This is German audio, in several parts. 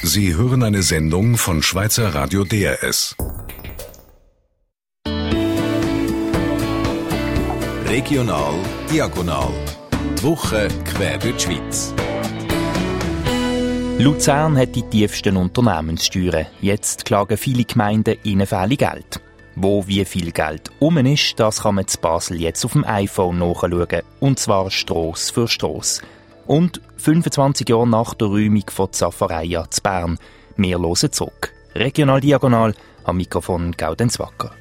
Sie hören eine Sendung von Schweizer Radio DRS. Regional Diagonal. Die Woche quer durch die Schweiz. Luzern hat die tiefsten Unternehmenssteuern. Jetzt klagen viele Gemeinden, ihnen fehle Geld. Wo wie viel Geld ist, das kann man in Basel jetzt auf dem iPhone nachschauen. Und zwar Strasse für Strasse. Und 25 Jahre nach der Räumung von Zafareia zu Bern. Wir hören zurück. Regional Diagonal am Mikrofon Gaudenz Wacker.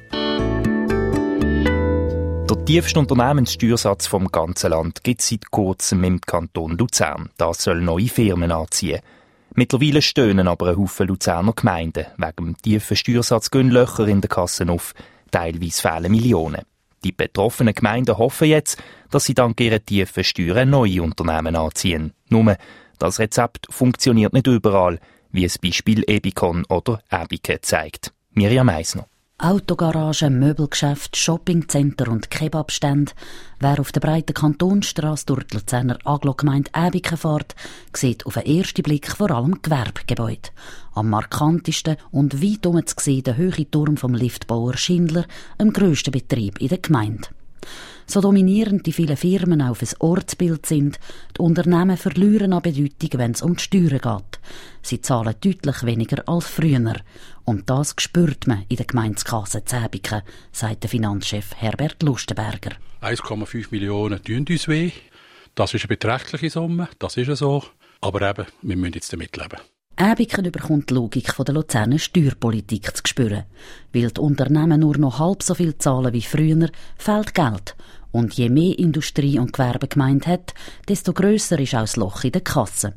Der tiefste Unternehmenssteuersatz vom ganzen Land gibt es seit kurzem im Kanton Luzern. Das soll neue Firmen anziehen. Mittlerweile stöhnen aber ein Haufen Luzerner Gemeinden. Wegen dem tiefen Steuersatz gehen Löcher in den Kassen auf. Teilweise fehlen Millionen. Die betroffenen Gemeinden hoffen jetzt, dass sie dank ihrer tiefen Steuern neue Unternehmen anziehen. Nur, das Rezept funktioniert nicht überall, wie das Beispiel Ebicon oder Abike zeigt. Miriam Meisner. Autogaragen, Möbelgeschäfte, Shoppingcenter und Kebabstände. Wer auf der breiten Kantonstrasse durch die Luzerner Agglogemeinde Äbiken fährt, sieht auf den ersten Blick vor allem Gewerbegebäude. Am markantesten und weit herum zu sehen der hohe Turm vom Liftbauer Schindler, dem grössten Betrieb in der Gemeinde. So dominierend die vielen Firmen auf ein Ortsbild sind, die Unternehmen verlieren an Bedeutung, wenn es um die Steuern geht. Sie zahlen deutlich weniger als früher. Und das spürt man in der Gemeindekasse zu Äbiken, sagt der Finanzchef Herbert Lustenberger. 1,5 Millionen tun uns weh. Das ist eine beträchtliche Summe, das ist so. Aber eben, wir müssen jetzt damit leben. Äbiken bekommt die Logik der Luzerner Steuerpolitik zu spüren. Weil die Unternehmen nur noch halb so viel zahlen wie früher, fehlt Geld. Und je mehr Industrie- und Gewerbegemeinde hat, desto grösser ist auch das Loch in der Kasse.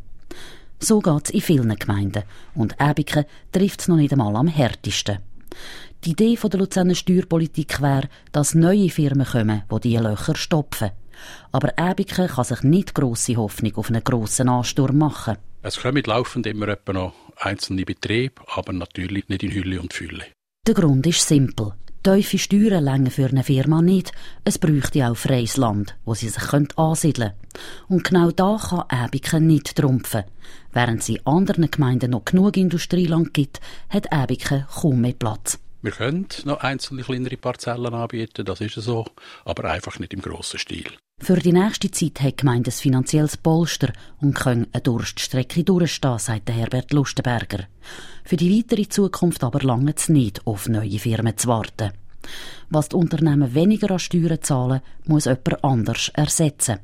So geht es in vielen Gemeinden. Und Äbiken trifft es noch nicht einmal am härtesten. Die Idee der Luzerner Steuerpolitik wäre, dass neue Firmen kommen, die diese Löcher stopfen. Aber Äbiken kann sich nicht grosse Hoffnung auf einen grossen Ansturm machen. Es kommen laufend immer etwa noch einzelne Betriebe, aber natürlich nicht in Hülle und Fülle. Der Grund ist simpel. Tiefe Steuern reichen für eine Firma nicht. Es bräuchte auch freies Land, wo sie sich ansiedeln können. Und genau da kann Äbiken nicht trumpfen. Während es in anderen Gemeinden noch genug Industrieland gibt, hat Äbiken kaum mehr Platz. Wir können noch einzelne kleinere Parzellen anbieten, das ist so, aber einfach nicht im grossen Stil. Für die nächste Zeit hat die Gemeinde ein finanzielles Polster und können eine Durststrecke durchstehen, sagt Herbert Lustenberger. Für die weitere Zukunft aber lange es nicht, auf neue Firmen zu warten. Was die Unternehmen weniger an Steuern zahlen, muss jemand anders ersetzen.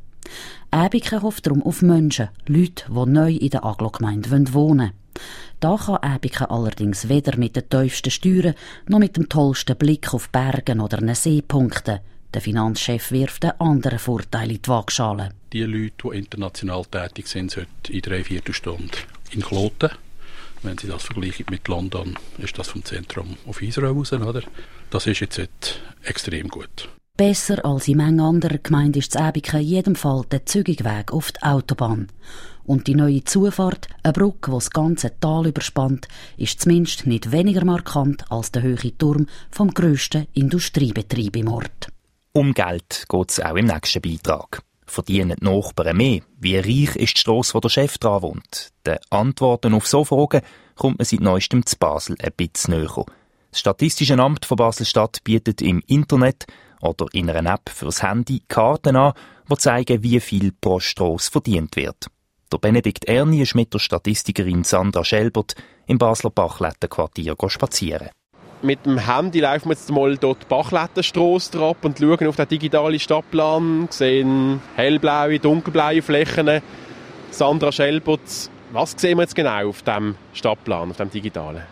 Äbiken hofft darum auf Menschen, Leute, die neu in der Agglogemeinde wohnen wollen. Da kann Äbiken allerdings weder mit den tiefsten Steuern noch mit dem tollsten Blick auf Bergen oder einen See punkten. Der Finanzchef wirft einen anderen Vorteil in die Waagschale. Die Leute, die international tätig sind, sollten in 3/4 Stunde in Kloten. Wenn Sie das vergleichen mit London, ist das vom Zentrum auf Israel raus, oder? Das ist jetzt extrem gut. Besser als in manchen anderen Gemeinden ist das Äbiken in jedem Fall der Zügigweg auf die Autobahn. Und die neue Zufahrt, eine Brücke, die das ganze Tal überspannt, ist zumindest nicht weniger markant als der hohe Turm vom grössten Industriebetrieb im Ort. Um Geld geht es auch im nächsten Beitrag. Verdienen die Nachbarn mehr? Wie reich ist die Strasse, wo der Chef dran wohnt? Den Antworten auf so Fragen kommt man seit Neuestem zu Basel ein bisschen näher. Das Statistische Amt von Basel-Stadt bietet im Internet oder in einer App fürs Handy Karten an, die zeigen, wie viel pro Strasse verdient wird. Der Benedikt Erni ist mit der Statistikerin Sandra Schelbert im Basler Bachlettenquartier spazieren. Mit dem Handy laufen wir jetzt mal dort die Bachlettenstrasse ab und schauen auf den digitalen Stadtplan, sehen hellblaue, dunkelblaue Flächen. Sandra Schelbert, was sehen wir jetzt genau auf dem Stadtplan, auf dem digitalen?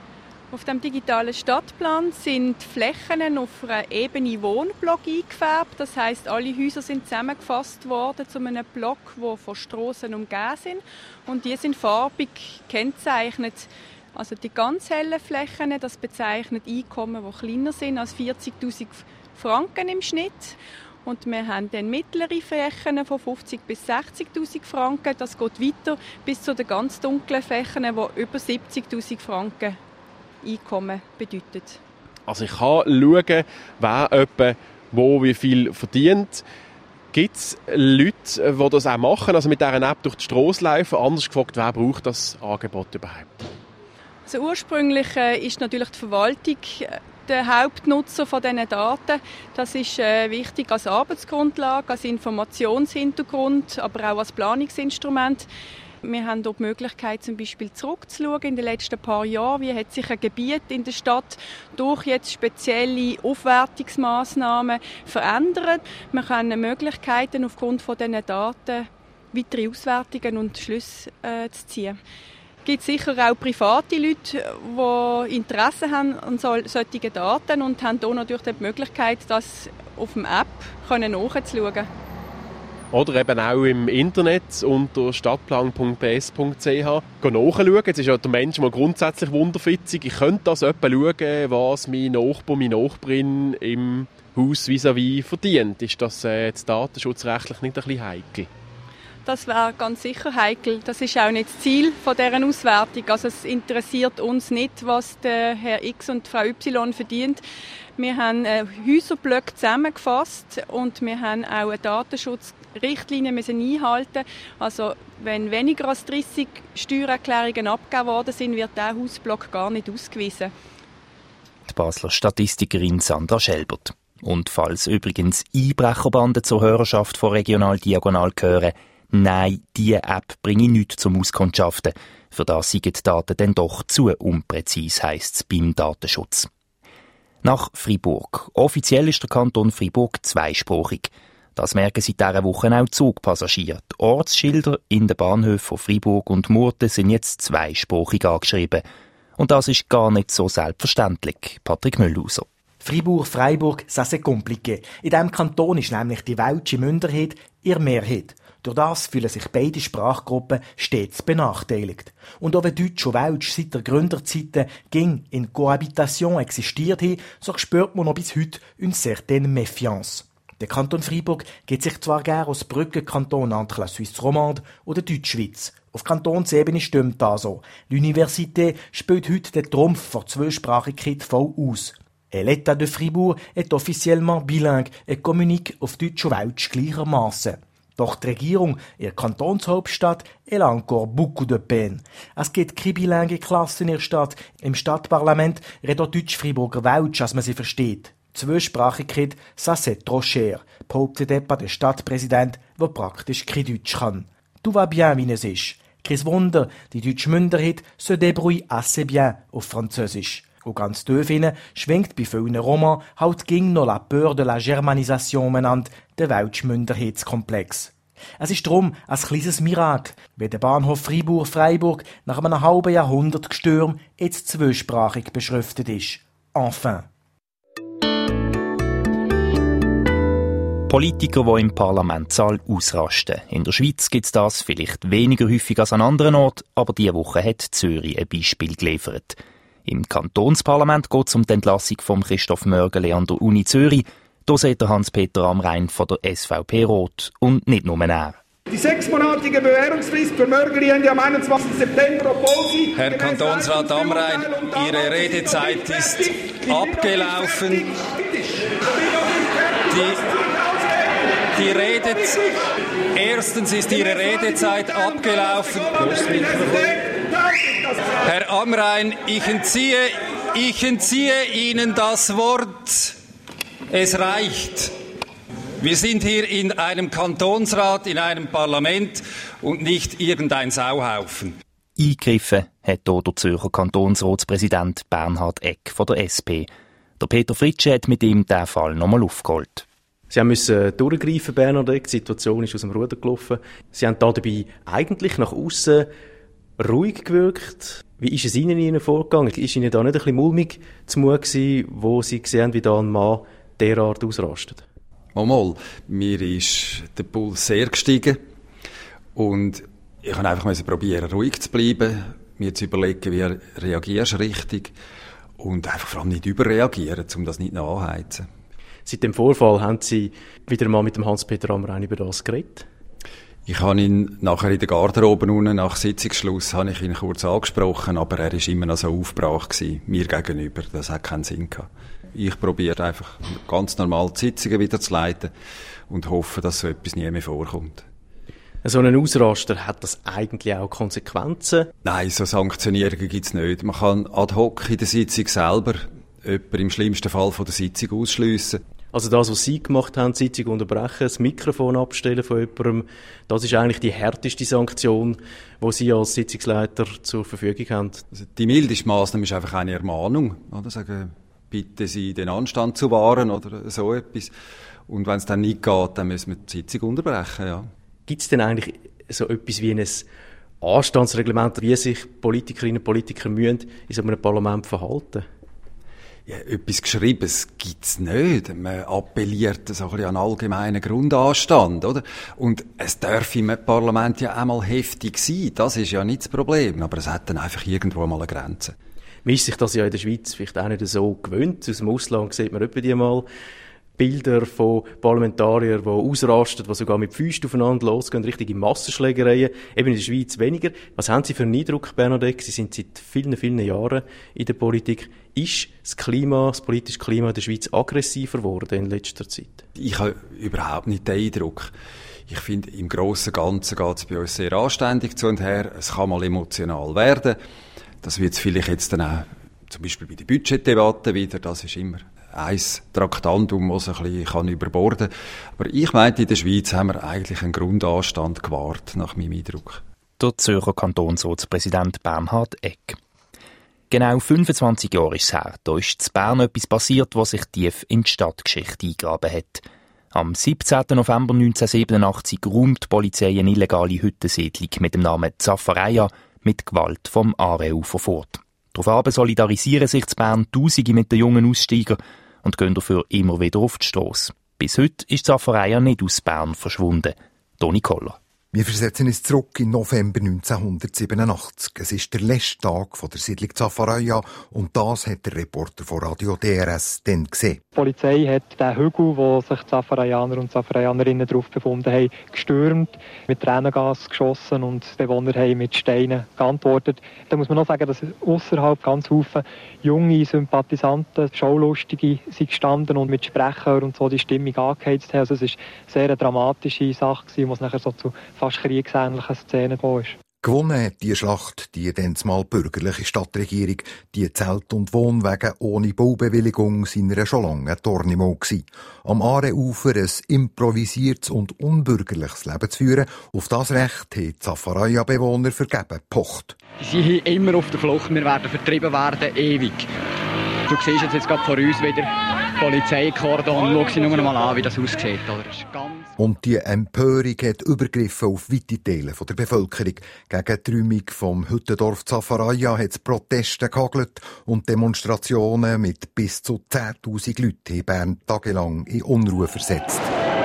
Auf dem digitalen Stadtplan sind Flächen auf einer Ebene Wohnblock eingefärbt. Das heisst, alle Häuser sind zusammengefasst worden zu einem Block, der von Strassen umgeben sind. Und die sind farbig gekennzeichnet. Also die ganz hellen Flächen, das bezeichnet Einkommen, die kleiner sind als 40'000 Franken im Schnitt. Und wir haben dann mittlere Flächen von 50'000 bis 60'000 Franken. Das geht weiter bis zu den ganz dunklen Flächen, die über 70'000 Franken Einkommen bedeutet. Also ich kann schauen, wer etwa wo wie viel verdient. Gibt es Leute, die das auch machen, also mit dieser App durch die Strasse laufen? Anders gefragt, wer braucht das Angebot überhaupt? Also ursprünglich ist natürlich die Verwaltung der Hauptnutzer von diesen Daten. Das ist wichtig als Arbeitsgrundlage, als Informationshintergrund, aber auch als Planungsinstrument. Wir haben dort die Möglichkeit, zum Beispiel zurückzuschauen in den letzten paar Jahren. Wie hat sich ein Gebiet in der Stadt durch jetzt spezielle Aufwertungsmaßnahmen verändert? Wir haben Möglichkeiten, aufgrund von diesen Daten weitere Auswertungen und Schlüsse zu ziehen. Es gibt sicher auch private Leute, die Interesse haben an solchen Daten und haben hier natürlich die Möglichkeit, das auf der App nachzuschauen. Oder eben auch im Internet unter stadtplan.bs.ch nachschauen. Jetzt ist ja der Mensch mal grundsätzlich wunderfitzig. Ich könnte das etwa schauen, was mein Nachbar, meine Nachbarin im Haus vis-à-vis verdient. Ist das jetzt datenschutzrechtlich nicht ein bisschen heikel? Das wäre ganz sicher heikel. Das ist auch nicht das Ziel dieser Auswertung. Also es interessiert uns nicht, was der Herr X und Frau Y verdient. Wir haben Häuserblöcke zusammengefasst und wir haben auch eine Datenschutzrichtlinie einhalten. Also wenn weniger als 30 Steuererklärungen abgegeben worden sind, wird dieser Hausblock gar nicht ausgewiesen. Die Basler Statistikerin Sandra Schelbert. Und falls übrigens Einbrecherbanden zur Hörerschaft von Regional Diagonal gehören, nein, diese App bringe nichts zum Auskundschaften. Für das sind die Daten dann doch zu unpräzise, heisst es beim Datenschutz. Nach Freiburg. Offiziell ist der Kanton Freiburg zweisprachig. Das merken seit dieser Woche auch Zugpassagiere. Die Ortsschilder in den Bahnhöfen von Freiburg und Murten sind jetzt zweisprachig angeschrieben. Und das ist gar nicht so selbstverständlich. Patrick Müllhauser. Freiburg, ça c'est compliqué. In diesem Kanton ist nämlich die welsche Minderheit ihre Mehrheit. Durch das fühlen sich beide Sprachgruppen stets benachteiligt. Und auch wenn Deutsch und Welsch seit der Gründerzeiten ging in Cohabitation existiert haben, so spürt man noch bis heute une certaine méfiance. Der Kanton Freiburg geht sich zwar gerne als Brückenkanton entre la Suisse romande oder Deutschschweiz. Auf Kantonsebene stimmt das so. L'Université spielt heute den Trumpf vor Zweisprachigkeit voll aus. Et l'État de Fribourg est officiellement bilingue et communique auf Deutsch und Welsch gleichermaßen. Doch die Regierung, ihre Kantonshauptstadt, elle a encore beaucoup de peine. Es gibt keine bilingue Klasse in ihrer Stadt. Im Stadtparlament redet auch Deutsch-Friburger Welsch, als man sie versteht. Zweisprachigkeit, ça c'est trop cher, behauptet etwa der Stadtpräsident, der praktisch kein Deutsch kann. Tout va bien, wie es ist. Kein Wunder, die deutsche Minderheit se débrouille assez bien auf Französisch. Und ganz tief innen schwingt bei vielen Roman halt ging noch la peur de la Germanisation benannt, der Weltschminderheitskomplex. Es ist darum ein kleines Mirakel, wie der Bahnhof Freiburg nach einem halben Jahrhundert Gestürm jetzt zweisprachig beschriftet ist. Enfin. Politiker, die im Parlamentssaal ausrasten. In der Schweiz gibt es das vielleicht weniger häufig als an anderen Orten, aber diese Woche hat Zürich ein Beispiel geliefert. Im Kantonsparlament geht es um die Entlassung von Christoph Mörgeli an der Uni Zürich. Da sieht der Hans-Peter Amrein von der SVP rot. Und nicht nur er. Die 6-monatige Bewährungsfrist für Mörgeli endet am 21. September, obwohl Sie... Herr Kantonsrat Amrein, Ihre Redezeit ist abgelaufen. Erstens ist Ihre Redezeit abgelaufen. Herr Amrein, ich entziehe Ihnen das Wort. Es reicht. Wir sind hier in einem Kantonsrat, in einem Parlament und nicht irgendein Sauhaufen. Eingegriffen hat hier der Zürcher Kantonsratspräsident Bernhard Eck von der SP. Der Peter Fritsche hat mit ihm diesen Fall nochmal aufgeholt. Sie müssen durchgreifen, Bernhard Eck. Die Situation ist aus dem Ruder gelaufen. Sie haben dabei eigentlich nach aussen ruhig gewirkt. Wie ist es Ihnen vorgegangen? Ist Ihnen da nicht ein bisschen mulmig zumute gewesen, wo Sie sehen, wie da ein Mann derart ausrastet? Mal, mir ist der Puls sehr gestiegen und ich habe einfach probieren, ruhig zu bleiben, mir zu überlegen, wie reagierst du richtig und einfach vor allem nicht überreagieren, um das nicht nachheizen. Seit dem Vorfall haben Sie wieder mal mit dem Hans-Peter Amrein über das geredet? Ich habe ihn nachher in der Garderobe unten, nach Sitzungsschluss, habe ich ihn kurz angesprochen, aber er war immer noch so aufgebracht gewesen, mir gegenüber. Das hat keinen Sinn gehabt. Ich probiere einfach ganz normal die Sitzungen wieder zu leiten und hoffe, dass so etwas nie mehr vorkommt. So ein Ausraster, hat das eigentlich auch Konsequenzen? Nein, so Sanktionierungen gibt's nicht. Man kann ad hoc in der Sitzung selber jemanden im schlimmsten Fall von der Sitzung ausschliessen. Also das, was Sie gemacht haben, die Sitzung unterbrechen, das Mikrofon abstellen von jemandem, das ist eigentlich die härteste Sanktion, die Sie als Sitzungsleiter zur Verfügung haben? Also die mildeste Massnahme ist einfach eine Ermahnung. Oder? Sagen, bitte Sie den Anstand zu wahren oder so etwas. Und wenn es dann nicht geht, dann müssen wir die Sitzung unterbrechen, ja. Gibt es denn eigentlich so etwas wie ein Anstandsreglement, wie sich Politikerinnen und Politiker müssen in so einem Parlament verhalten? Ja, etwas Geschriebenes gibt's nicht. Man appelliert so ein bisschen an allgemeinen Grundanstand, oder? Und es darf im Parlament ja auch mal heftig sein. Das ist ja nicht das Problem. Aber es hat dann einfach irgendwo mal eine Grenze. Man ist sich das ja in der Schweiz vielleicht auch nicht so gewöhnt. Aus dem Ausland sieht man etwa die mal Bilder von Parlamentariern, die ausrasten, die sogar mit Füßen aufeinander losgehen, richtige Massenschlägereien. Eben in der Schweiz weniger. Was haben Sie für einen Eindruck, Bernadette? Sie sind seit vielen, vielen Jahren in der Politik. Ist das politische Klima in der Schweiz aggressiver geworden in letzter Zeit? Ich habe überhaupt nicht den Eindruck. Ich finde, im Grossen und Ganzen geht es bei uns sehr anständig zu und her. Es kann mal emotional werden. Das wird es vielleicht jetzt dann auch, zum Beispiel bei der Budgetdebatte wieder, das ist immer ein Traktandum, das ein bisschen überborden kann. Aber ich meinte, in der Schweiz haben wir eigentlich einen Grundanstand gewahrt, nach meinem Eindruck. Der Zürcher Kantonsratspräsident Bernhard Egg. Genau 25 Jahre ist es her. Da ist in Bern etwas passiert, was sich tief in die Stadtgeschichte eingegraben hat. Am 17. November 1987 räumt die Polizei eine illegale Hüttensiedlung mit dem Namen Zafareia mit Gewalt vom Aareufer fort. Daraufhin solidarisieren sich in Bern Tausende mit den jungen Aussteigern und gehen dafür immer wieder auf die Strasse. Bis heute ist Zafareia nicht aus Bern verschwunden. Toni Koller. Wir versetzen uns zurück in November 1987. Es ist der letzte Tag von der Siedlung Zafareia und das hat der Reporter von Radio DRS dann gesehen. Die Polizei hat den Hügel, wo sich Zafaraianer und Zafaraianerinnen drauf befunden haben, gestürmt, mit Tränengas geschossen und die Bewohner haben mit Steinen geantwortet. Da muss man noch sagen, dass ausserhalb ganz viele junge Sympathisanten, Schaulustige sind gestanden und mit Sprechern und so die Stimmung angeheizt haben. Also es war eine sehr dramatische Sache, wo es nachher so zu fast kriegsähnlichen Szenen gekommen ist. Gewonnen hat die Schlacht die mal bürgerliche Stadtregierung. Die Zelt- und Wohnwege ohne Baubewilligung sind eine schon lange Tornimo gsi. Am Aareufer ein improvisiertes und unbürgerliches Leben zu führen, auf das Recht haben die Zafareia-Bewohner vergeben gepocht. Sie sind immer auf der Flucht, wir werden vertrieben werden, ewig. Du siehst jetzt gerade vor uns wieder Polizeikordon. Schau sie nur mal an, wie das aussieht. Und die Empörung hat übergriffen auf weite Teile der Bevölkerung. Gegen die Räumung vom Hüttendorf Zafareia hat es Proteste gehagelt und Demonstrationen mit bis zu 10'000 Leuten in Bern tagelang in Unruhe versetzt.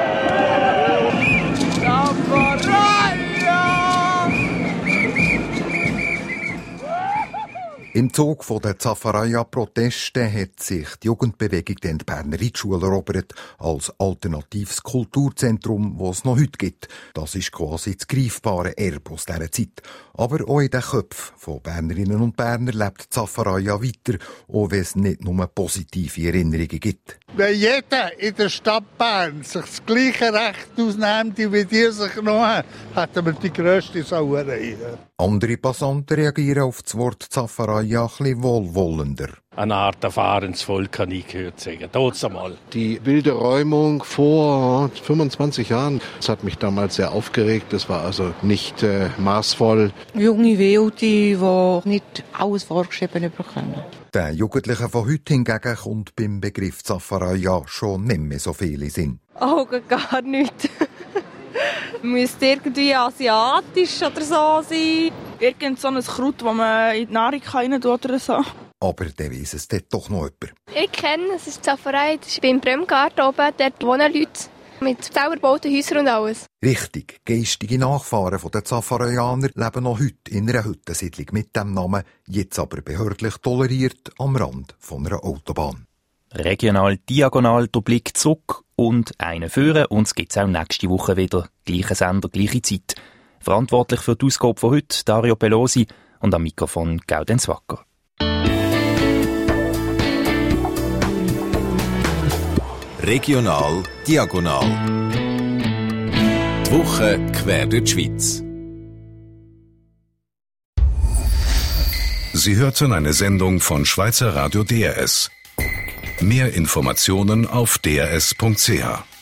Im Zug der Zafareia-Proteste hat sich die Jugendbewegung den Berner Reitschule erobert als alternatives Kulturzentrum, das es noch heute gibt. Das ist quasi das greifbare Erbe aus dieser Zeit. Aber auch in den Köpfen von Bernerinnen und Berner lebt Zafareia weiter, auch wenn es nicht nur positive Erinnerungen gibt. Wenn jeder in der Stadt Bern sich das gleiche Recht ausnimmt, wie die sich genommen haben, hätten wir die grösste Sauerei. Andere Passanten reagieren auf das Wort Zafareia ein bisschen wohlwollender. Eine Art erfahrensvoll kann ich gehört sagen. Tut's einmal. Die wilde Räumung vor 25 Jahren, das hat mich damals sehr aufgeregt. Das war also nicht maßvoll. Junge Wilde, die nicht alles vorgeschrieben bekommen. Den Jugendlichen von heute hingegen kommt beim Begriff Zafareia schon nicht mehr so viele Sinn. Augen gar nicht. Müsste irgendwie asiatisch oder so sein. Irgend so ein Kraut, das man in die Nahrung rein tut oder so. Aber der weiss es dort doch noch jemand. Ich kenne es, ist Zafareia. Das ist beim Bremgarten oben. Dort wohnen Leute mit selber gebauten Häusern und alles. Richtig, geistige Nachfahren der Zafareianer leben noch heute in einer Hüttensiedlung mit dem Namen, jetzt aber behördlich toleriert am Rand von einer Autobahn. Regional diagonal der Blick zurück und einen führen. Uns gibt es auch nächste Woche wieder. Gleicher Sender, gleiche Zeit. Verantwortlich für die Ausgabe von heute Dario Pelosi und am Mikrofon Gaudenz Wacker. Regional diagonal. Die Woche quer durch die Schweiz. Sie hörten eine Sendung von Schweizer Radio DRS. Mehr Informationen auf drs.ch.